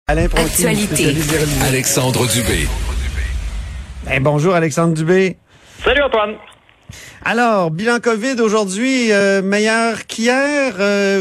Alain Proulx, Actualité. Alexandre Dubé. Bonjour Alexandre Dubé. Salut Antoine. Alors, bilan COVID aujourd'hui, meilleur qu'hier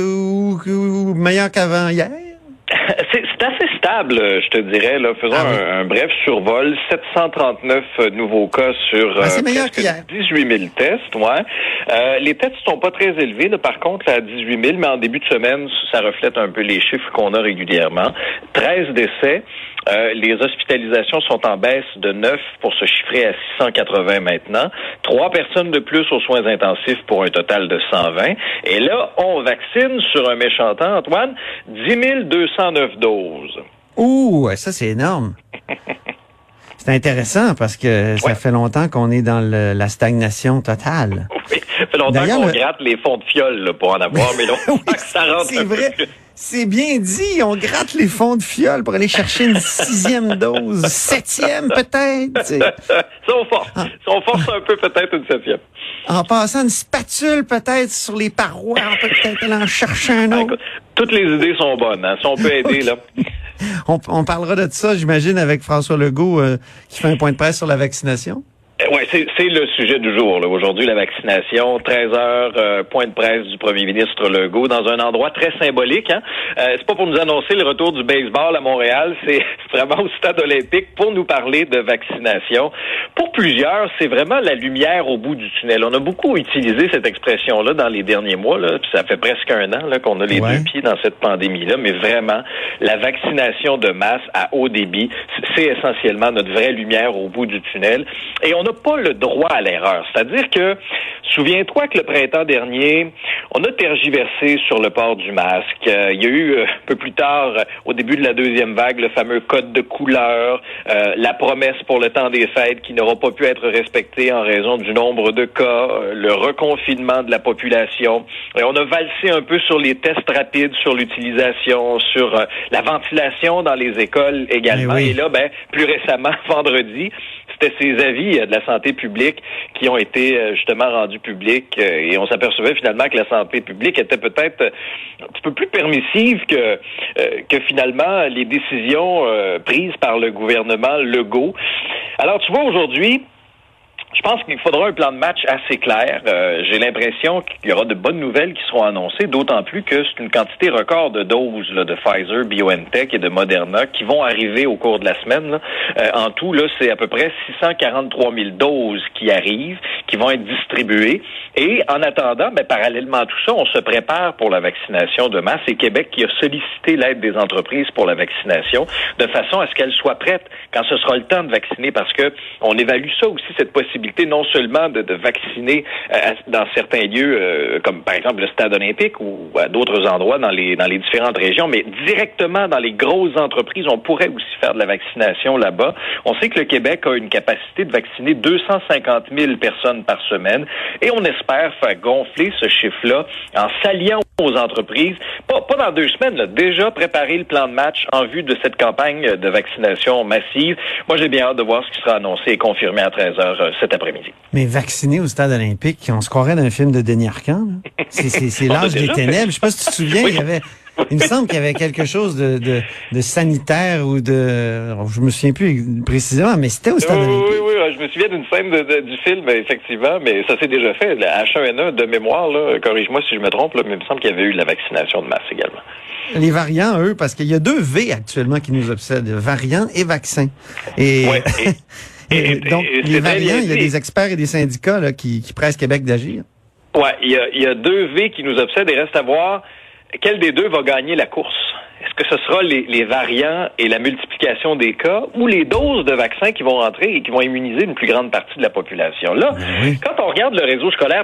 ou meilleur qu'avant hier? C'est assez stable, je te dirais. Là. Faisons un bref survol. 739 nouveaux cas sur c'est meilleur qu'hier. 18 000 tests. Ouais. Les tests sont pas très élevés, là, par contre, à 18 000, mais en début de semaine, ça reflète un peu les chiffres qu'on a régulièrement. 13 décès. Les hospitalisations sont en baisse de 9 pour se chiffrer à 680 maintenant. 3 personnes de plus aux soins intensifs pour un total de 120. Et là, on vaccine sur un méchant temps, Antoine, 10 209 doses. Ouh, ça c'est énorme. C'est intéressant parce que ça fait longtemps qu'on est dans la stagnation totale. Oui, ça fait longtemps qu'on gratte les fonds de fiole là, pour en avoir, mais là, on que ça rentre c'est vrai. C'est bien dit, on gratte les fonds de fiole pour aller chercher une 6e dose, 7e peut-être. Si on force un peu, peut-être une 7e. En passant une spatule peut-être sur les parois, on peut peut-être aller en chercher un autre. Écoute, toutes les idées sont bonnes, hein, si on peut aider, là. On parlera de ça, j'imagine, avec François Legault qui fait un point de presse sur la vaccination. Oui, c'est le sujet du jour. Là. Aujourd'hui, la vaccination, 13 heures, point de presse du premier ministre Legault dans un endroit très symbolique. Hein. C'est pas pour nous annoncer le retour du baseball à Montréal, c'est vraiment au stade olympique pour nous parler de vaccination. Pour plusieurs, c'est vraiment la lumière au bout du tunnel. On a beaucoup utilisé cette expression-là dans les derniers mois. Là, puis ça fait presque un an là, qu'on a les deux pieds dans cette pandémie-là. Mais vraiment, la vaccination de masse à haut débit, c'est essentiellement notre vraie lumière au bout du tunnel. Et on n'a pas le droit à l'erreur. C'est-à-dire que, souviens-toi que le printemps dernier, on a tergiversé sur le port du masque. Il y a eu, un peu plus tard, au début de la deuxième vague, le fameux code de couleur, la promesse pour le temps des fêtes qui n'aura pas pu être respectée en raison du nombre de cas, le reconfinement de la population. Et on a valsé un peu sur les tests rapides, sur l'utilisation, sur la ventilation dans les écoles également. Oui. Et là, plus récemment, vendredi, c'était ces avis de la santé publique qui ont été justement rendus publics et on s'apercevait finalement que la santé publique était peut-être un petit peu plus permissive que finalement les décisions prises par le gouvernement Legault. Alors tu vois aujourd'hui, je pense qu'il faudra un plan de match assez clair. J'ai l'impression qu'il y aura de bonnes nouvelles qui seront annoncées, d'autant plus que c'est une quantité record de doses là, de Pfizer, BioNTech et de Moderna qui vont arriver au cours de la semaine. Là. En tout, là, c'est à peu près 643 000 doses qui arrivent, qui vont être distribuées. Et en attendant, parallèlement à tout ça, on se prépare pour la vaccination de masse. Et Québec qui a sollicité l'aide des entreprises pour la vaccination de façon à ce qu'elles soient prêtes quand ce sera le temps de vacciner, parce que on évalue ça aussi, cette possibilité non seulement de vacciner dans certains lieux, comme par exemple le stade olympique ou à d'autres endroits dans les différentes régions, mais directement dans les grosses entreprises, on pourrait aussi faire de la vaccination là-bas. On sait que le Québec a une capacité de vacciner 250 000 personnes par semaine et on espère faire gonfler ce chiffre-là en s'alliant aux entreprises, pas dans 2 semaines, là, déjà préparer le plan de match en vue de cette campagne de vaccination massive. Moi, j'ai bien hâte de voir ce qui sera annoncé et confirmé à 13h cet après-midi. Mais vacciner au stade olympique, on se croirait dans un film de Denis Arcand. Là. C'est l'âge des ténèbres. Je sais pas si tu te souviens, il me semble qu'il y avait quelque chose de sanitaire ou je me souviens plus précisément, mais c'était au stade olympique. Oui, je me souviens d'une scène du film, effectivement, mais ça s'est déjà fait. La H1N1 de mémoire, là, corrige-moi si je me trompe, là, mais il me semble qu'il y avait eu de la vaccination de masse également. Les variants, eux, parce qu'il y a 2 V actuellement qui nous obsèdent, variants et vaccins. Et donc, les variants, il y a des experts et des syndicats là, qui pressent Québec d'agir. Ouais, il y a 2 V qui nous obsèdent et reste à voir quel des deux va gagner la course. Est-ce que ce sera les variants et la multiplication des cas ou les doses de vaccins qui vont rentrer et qui vont immuniser une plus grande partie de la population? Là, quand on regarde le réseau scolaire,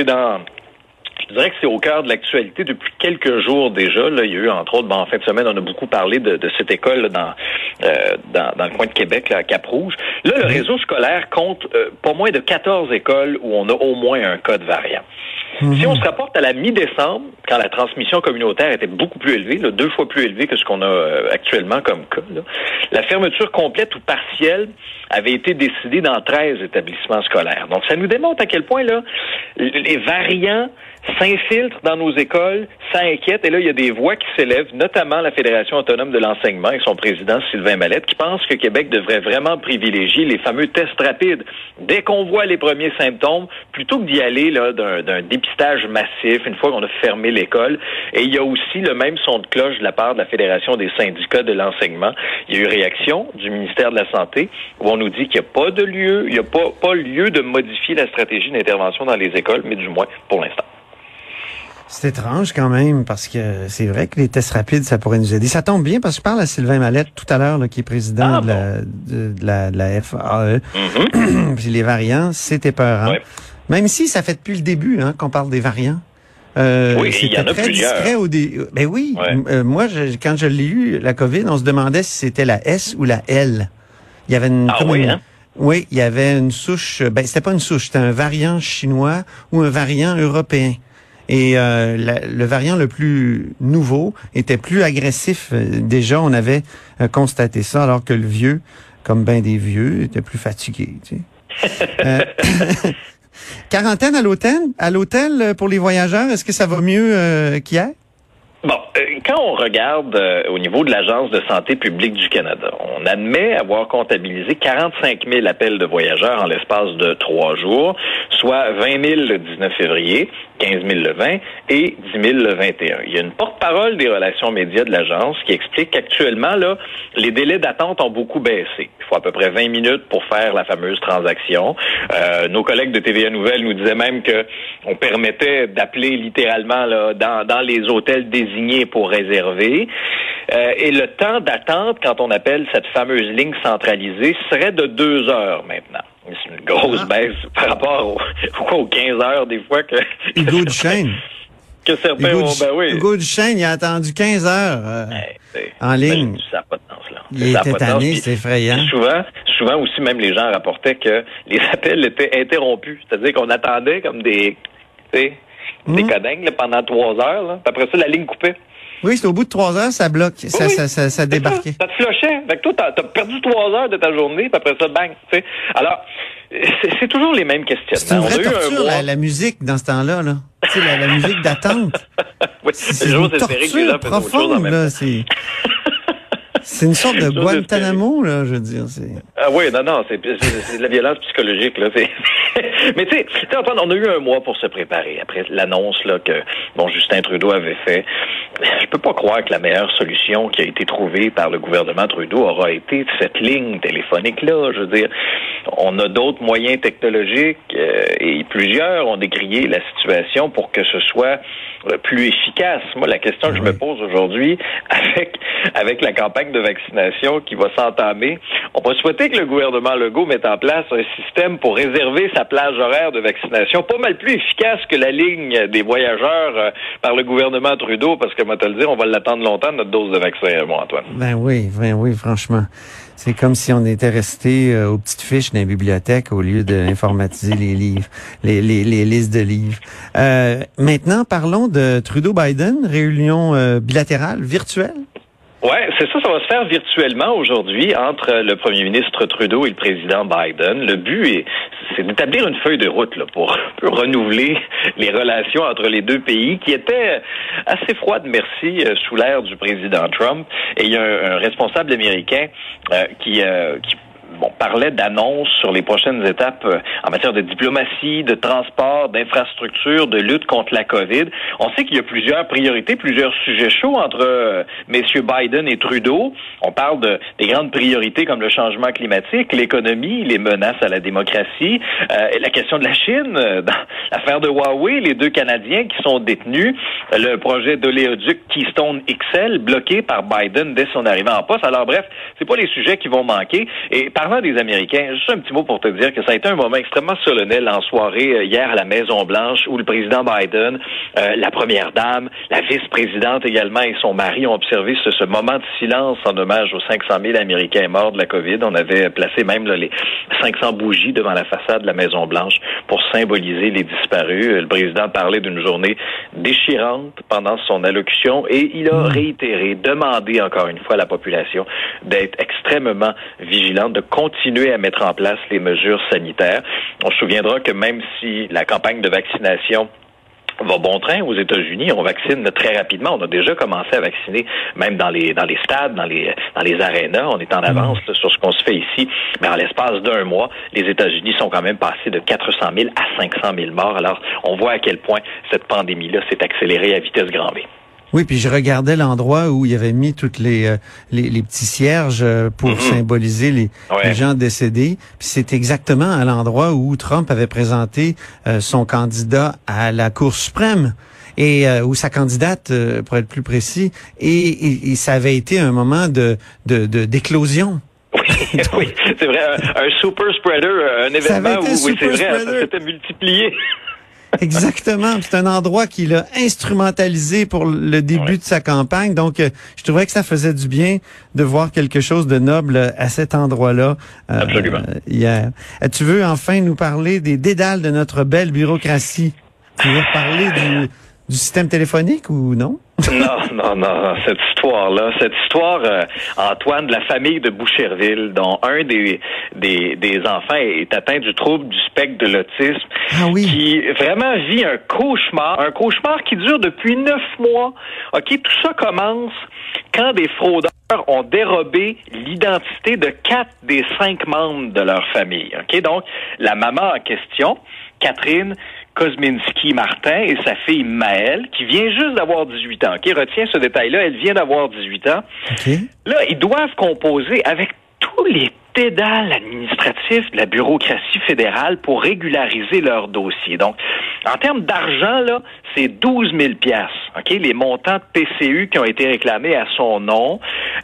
je dirais que c'est au cœur de l'actualité depuis quelques jours déjà. Là, il y a eu, entre autres, en fin de semaine, on a beaucoup parlé de cette école là, dans le coin de Québec, là, à Cap-Rouge. Là, le réseau scolaire compte pas moins de 14 écoles où on a au moins un cas de variant. Si on se rapporte à la mi-décembre, quand la transmission communautaire était beaucoup plus élevée, 2 fois plus élevée que ce qu'on a actuellement comme cas, la fermeture complète ou partielle avait été décidée dans 13 établissements scolaires. Donc, ça nous démontre à quel point là les variants s'infiltrent dans nos écoles, ça inquiète. Et là, il y a des voix qui s'élèvent, notamment la Fédération autonome de l'enseignement et son président Sylvain Mallette, qui pense que Québec devrait vraiment privilégier les fameux tests rapides dès qu'on voit les premiers symptômes, plutôt que d'y aller là d'un dépistage massif une fois qu'on a fermé l'école. Et il y a aussi le même son de cloche de la part de la Fédération des syndicats de l'enseignement. Il y a eu réaction du ministère de la Santé où on nous dit qu'il n'y a pas de lieu, il n'y a pas lieu de modifier la stratégie d'intervention dans les écoles, mais du moins pour l'instant. C'est étrange quand même, parce que c'est vrai que les tests rapides, ça pourrait nous aider. Ça tombe bien, parce que je parle à Sylvain Mallette tout à l'heure, là, qui est président de la FAE. Puis les variants, c'est épeurant. Ouais. Même si ça fait depuis le début qu'on parle des variants. Oui, il y en a très plusieurs. Discret au Ben oui, ouais. Moi, quand je l'ai eu, la COVID, on se demandait si c'était la S ou la L. Il y avait une... Oui, il y avait une souche... Ben, c'était pas une souche, c'était un variant chinois ou un variant européen. Et le variant le plus nouveau était plus agressif. Déjà, on avait constaté ça, alors que le vieux, comme ben des vieux, était plus fatigué. Tu sais. Quarantaine à l'hôtel pour les voyageurs, est-ce que ça va mieux qu'hier? Bon, quand on regarde au niveau de l'Agence de santé publique du Canada, on admet avoir comptabilisé 45 000 appels de voyageurs en l'espace de 3 jours, soit 20 000 le 19 février, 15 000 le 20 et 10 000 le 21. Il y a une porte-parole des relations médias de l'agence qui explique qu'actuellement, là, les délais d'attente ont beaucoup baissé. Il faut à peu près 20 minutes pour faire la fameuse transaction. Nos collègues de TVA Nouvelles nous disaient même que on permettait d'appeler littéralement là, dans les hôtels désignés pour réserver. Et le temps d'attente, quand on appelle cette fameuse ligne centralisée, serait de 2 heures maintenant. C'est une grosse baisse par rapport aux 15 heures des fois que... Hugo Duchesne. Que certains ont... Ben oui. Hugo Duchesne, il a attendu 15 heures en ligne. Ça n'a pas de sens, là. Il était tanné, c'est effrayant. Souvent aussi, même les gens rapportaient que les appels étaient interrompus. C'est-à-dire qu'on attendait comme des codingues là, pendant 3 heures. Là. Puis après ça, la ligne coupait. Oui, c'est au bout de 3 heures, ça bloque. Oui, ça débarquait. Ça te flochait. Fait que toi, t'as perdu 3 heures de ta journée, puis après ça, bang. T'sais. Alors, c'est toujours les mêmes questions. C'est une vraie torture, la musique, dans ce temps-là. Là. Tu sais, la musique d'attente. Oui, c'est une torture profonde, là. C'est une sorte de Guantanamo, là, je veux dire. Ah oui, non, c'est de la violence psychologique, là. Mais tu sais, Antoine, on a eu un mois pour se préparer après l'annonce là que Justin Trudeau avait fait. Je peux pas croire que la meilleure solution qui a été trouvée par le gouvernement Trudeau aura été cette ligne téléphonique-là. Je veux dire, on a d'autres moyens technologiques et plusieurs ont décrié la situation pour que ce soit plus efficace. Moi, la question que je me pose aujourd'hui, avec la campagne de vaccination qui va s'entamer, on va souhaiter que le gouvernement Legault mette en place un système pour réserver sa plage horaire de vaccination, pas mal plus efficace que la ligne des voyageurs par le gouvernement Trudeau, parce que, moi, te le dire, on va l'attendre longtemps, notre dose de vaccin, moi, Antoine. Ben oui, franchement. C'est comme si on était resté aux petites fiches dans les bibliothèques au lieu d'informatiser les livres, les listes de livres. Maintenant, parlons de Trudeau-Biden, réunion bilatérale, virtuelle. Ouais, c'est ça va se faire virtuellement aujourd'hui entre le premier ministre Trudeau et le président Biden. Le but c'est d'établir une feuille de route là, pour renouveler les relations entre les deux pays qui étaient assez froides, merci, sous l'ère du président Trump. Et il y a un responsable américain qui parlait d'annonces sur les prochaines étapes en matière de diplomatie, de transport, d'infrastructure, de lutte contre la COVID. On sait qu'il y a plusieurs priorités, plusieurs sujets chauds entre messieurs Biden et Trudeau. On parle des grandes priorités comme le changement climatique, l'économie, les menaces à la démocratie, la question de la Chine, dans l'affaire de Huawei, les 2 Canadiens qui sont détenus, le projet d'oléoduc Keystone XL bloqué par Biden dès son arrivée en poste. Alors bref, c'est pas les sujets qui vont manquer. Et par parlant des Américains, juste un petit mot pour te dire que ça a été un moment extrêmement solennel en soirée hier à la Maison-Blanche où le président Biden, la première dame, la vice-présidente également et son mari ont observé ce moment de silence en hommage aux 500 000 Américains morts de la COVID. On avait placé même là, les 500 bougies devant la façade de la Maison-Blanche pour symboliser les disparus. Le président parlait d'une journée déchirante pendant son allocution et il a réitéré, demandé encore une fois à la population d'être extrêmement vigilante, de continuer à mettre en place les mesures sanitaires. On se souviendra que même si la campagne de vaccination va bon train aux États-Unis, on vaccine très rapidement. On a déjà commencé à vacciner, même dans les stades, dans les arénas. On est en avance là, sur ce qu'on se fait ici. Mais en l'espace d'un mois, les États-Unis sont quand même passés de 400 000 à 500 000 morts. Alors, on voit à quel point cette pandémie-là s'est accélérée à vitesse grand V. Oui, puis je regardais l'endroit où il avait mis toutes les petits cierges pour symboliser les gens décédés. Puis c'est exactement à l'endroit où Trump avait présenté son candidat à la Cour suprême et où sa candidate, pour être plus précis, et ça avait été un moment d'éclosion. Oui, c'est vrai, un super spreader, un événement où c'est vrai, ça s'était multiplié. Exactement. C'est un endroit qu'il a instrumentalisé pour le début de sa campagne. Donc, je trouvais que ça faisait du bien de voir quelque chose de noble à cet endroit-là. Absolument. Hier. Tu veux enfin nous parler des dédales de notre belle bureaucratie? Tu veux parler du système téléphonique ou non? Non, cette histoire, Antoine, de la famille de Boucherville, dont un des enfants est atteint du trouble du spectre de l'autisme, qui vraiment vit un cauchemar qui dure depuis 9 mois. OK, tout ça commence quand des fraudeurs ont dérobé l'identité de 4 des 5 membres de leur famille. OK, donc, la maman en question, Catherine Kosminski-Martin et sa fille Maëlle, qui vient juste d'avoir 18 ans. OK, retiens ce détail-là, elle vient d'avoir 18 ans. Okay. Là, ils doivent composer avec tous les dédales administratifs de la bureaucratie fédérale pour régulariser leur dossier. Donc, en termes d'argent, là, c'est 12 000 $. OK, les montants de PCU qui ont été réclamés à son nom.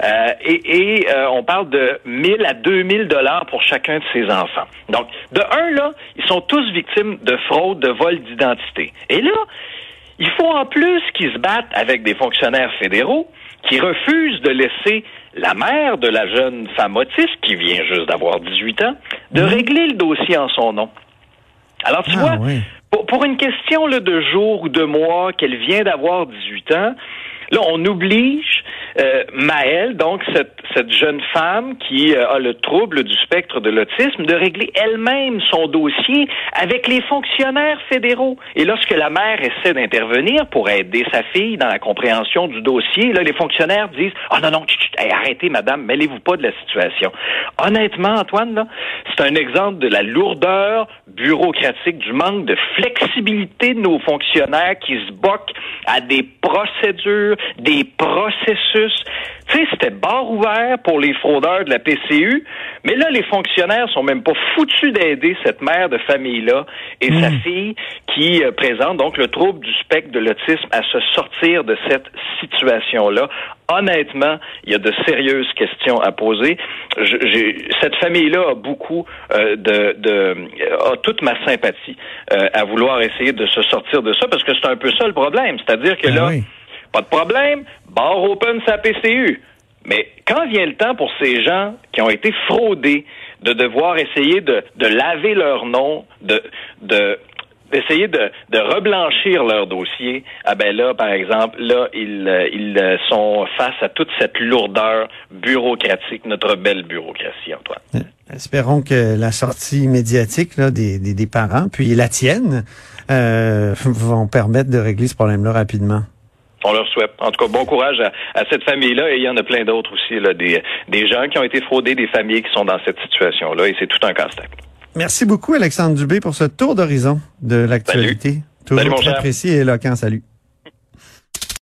On parle de 1 000 à 2 000 $ pour chacun de ses enfants. Donc, de un, là, ils sont tous victimes de fraude, de vol d'identité. Et là, il faut en plus qu'ils se battent avec des fonctionnaires fédéraux qui refusent de laisser la mère de la jeune femme autiste, qui vient juste d'avoir 18 ans, de régler le dossier en son nom. Alors, tu vois, pour une question là, de jours ou de mois qu'elle vient d'avoir 18 ans, là, on oblige Maëlle, donc cette jeune femme qui a le trouble du spectre de l'autisme, de régler elle-même son dossier avec les fonctionnaires fédéraux. Et lorsque la mère essaie d'intervenir pour aider sa fille dans la compréhension du dossier, là, les fonctionnaires disent « Ah non, arrêtez, madame, mêlez-vous pas de la situation. » Honnêtement, Antoine, là, c'est un exemple de la lourdeur bureaucratique, du manque de flexibilité de nos fonctionnaires qui se boquent à des procédures, des processus. Tu sais, c'était barre ouvert pour les fraudeurs de la PCU, mais là, les fonctionnaires sont même pas foutus d'aider cette mère de famille-là et sa fille qui présente donc le trouble du spectre de l'autisme à se sortir de cette situation-là. Honnêtement, il y a de sérieuses questions à poser. Cette famille-là a beaucoup a toute ma sympathie à vouloir essayer de se sortir de ça, parce que c'est un peu ça le problème. C'est-à-dire que là, pas de problème, bar open sa PCU. Mais quand vient le temps pour ces gens qui ont été fraudés de devoir essayer de laver leur nom, d'essayer de reblanchir leur dossier, ah ben là, par exemple, là, ils sont face à toute cette lourdeur bureaucratique, notre belle bureaucratie, Antoine. Espérons que la sortie médiatique là, des parents, puis la tienne, vont permettre de régler ce problème-là rapidement. On leur souhaite. En tout cas, bon courage à cette famille-là, et il y en a plein d'autres aussi, là, des gens qui ont été fraudés, des familles qui sont dans cette situation-là, et c'est tout un casse-tête. Merci beaucoup, Alexandre Dubé, pour ce tour d'horizon de l'actualité. Salut. Toujours très précis et éloquent. Salut.